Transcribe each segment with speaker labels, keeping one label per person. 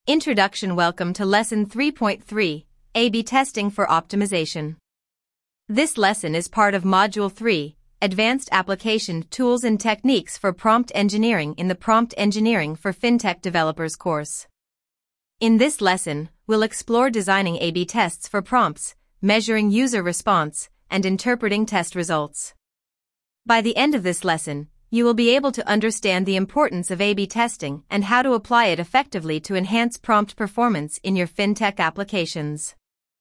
Speaker 1: Introduction. Welcome to Lesson 3.3, A/B Testing for Optimization. This lesson is part of Module 3, Advanced Application Tools and Techniques for Prompt Engineering in the Prompt Engineering for FinTech Developers course. In this lesson, we'll explore designing A/B tests for prompts, measuring user response, and interpreting test results. By the end of this lesson, you will be able to understand the importance of A/B testing and how to apply it effectively to enhance prompt performance in your FinTech applications.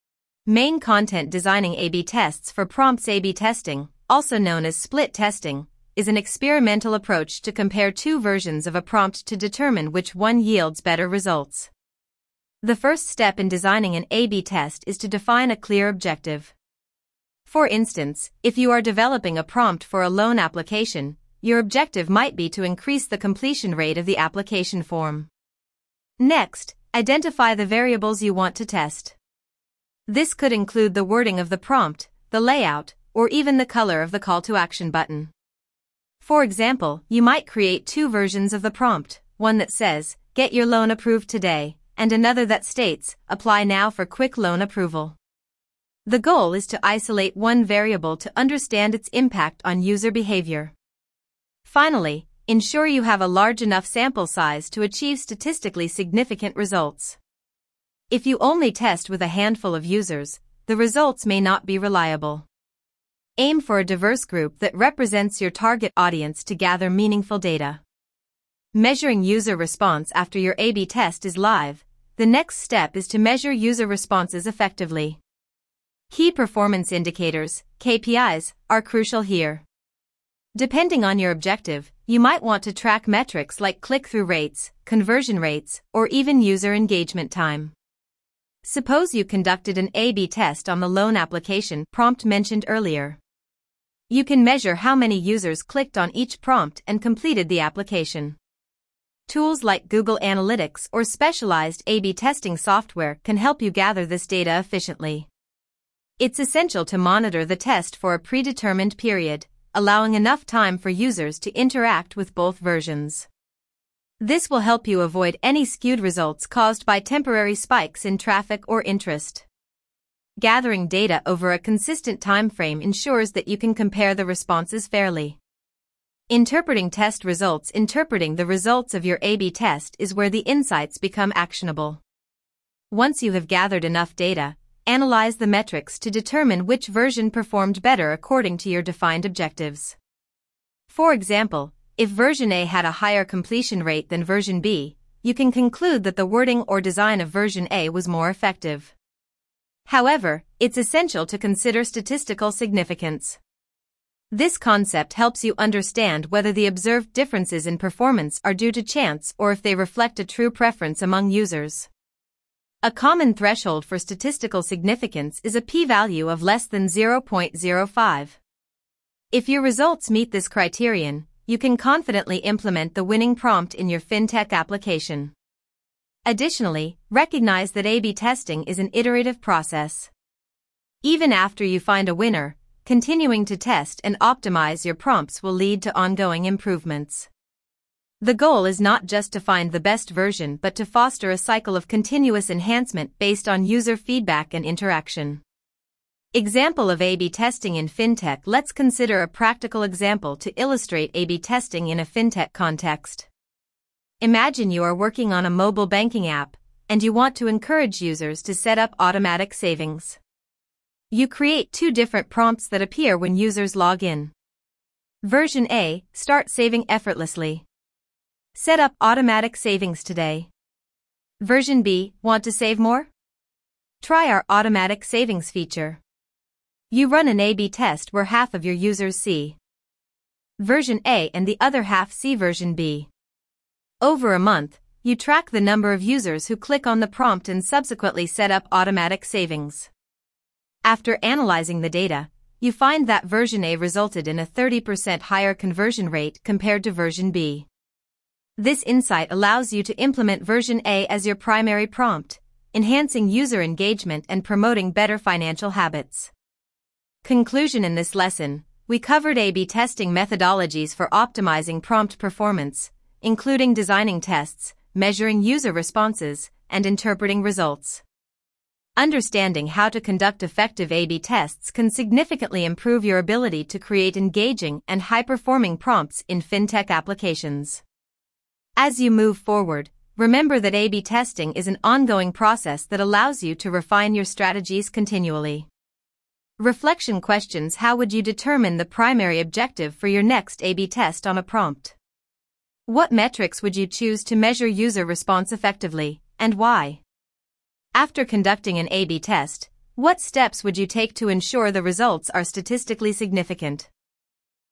Speaker 1: Main content. Designing A/B tests for prompts. A/B testing, also known as split testing, is an experimental approach to compare two versions of a prompt to determine which one yields better results. The first step in designing an A/B test is to define a clear objective. For instance, if you are developing a prompt for a loan application, your objective might be to increase the completion rate of the application form. Next, identify the variables you want to test. This could include the wording of the prompt, the layout, or even the color of the call to action button. For example, you might create two versions of the prompt, one that says, "Get your loan approved today," and another that states, "Apply now for quick loan approval." The goal is to isolate one variable to understand its impact on user behavior. Finally, ensure you have a large enough sample size to achieve statistically significant results. If you only test with a handful of users, the results may not be reliable. Aim for a diverse group that represents your target audience to gather meaningful data. Measuring user response. After your A/B test is live, the next step is to measure user responses effectively. Key performance indicators, KPIs, are crucial here. Depending on your objective, you might want to track metrics like click-through rates, conversion rates, or even user engagement time. Suppose you conducted an A/B test on the loan application prompt mentioned earlier. You can measure how many users clicked on each prompt and completed the application. Tools like Google Analytics or specialized A/B testing software can help you gather this data efficiently. It's essential to monitor the test for a predetermined period, allowing enough time for users to interact with both versions. This will help you avoid any skewed results caused by temporary spikes in traffic or interest. Gathering data over a consistent time frame ensures that you can compare the responses fairly. Interpreting test results. Interpreting the results of your A/B test is where the insights become actionable. Once you have gathered enough data, analyze the metrics to determine which version performed better according to your defined objectives. For example, if version A had a higher completion rate than version B, you can conclude that the wording or design of version A was more effective. However, it's essential to consider statistical significance. This concept helps you understand whether the observed differences in performance are due to chance or if they reflect a true preference among users. A common threshold for statistical significance is a p-value of less than 0.05. If your results meet this criterion, you can confidently implement the winning prompt in your FinTech application. Additionally, recognize that A/B testing is an iterative process. Even after you find a winner, continuing to test and optimize your prompts will lead to ongoing improvements. The goal is not just to find the best version but to foster a cycle of continuous enhancement based on user feedback and interaction. Example of A/B testing in FinTech. Let's consider a practical example to illustrate A/B testing in a FinTech context. Imagine you are working on a mobile banking app, and you want to encourage users to set up automatic savings. You create two different prompts that appear when users log in. Version A, start saving effortlessly. Set up automatic savings today. Version B, want to save more? Try our automatic savings feature. You run an A/B test where half of your users see version A and the other half see version B. Over a month, you track the number of users who click on the prompt and subsequently set up automatic savings. After analyzing the data, you find that version A resulted in a 30% higher conversion rate compared to version B. This insight allows you to implement version A as your primary prompt, enhancing user engagement and promoting better financial habits. Conclusion. In this lesson, we covered A/B testing methodologies for optimizing prompt performance, including designing tests, measuring user responses, and interpreting results. Understanding how to conduct effective A/B tests can significantly improve your ability to create engaging and high-performing prompts in fintech applications. As you move forward, remember that A/B testing is an ongoing process that allows you to refine your strategies continually. Reflection questions: how would you determine the primary objective for your next A/B test on a prompt? What metrics would you choose to measure user response effectively, and why? After conducting an A/B test, what steps would you take to ensure the results are statistically significant?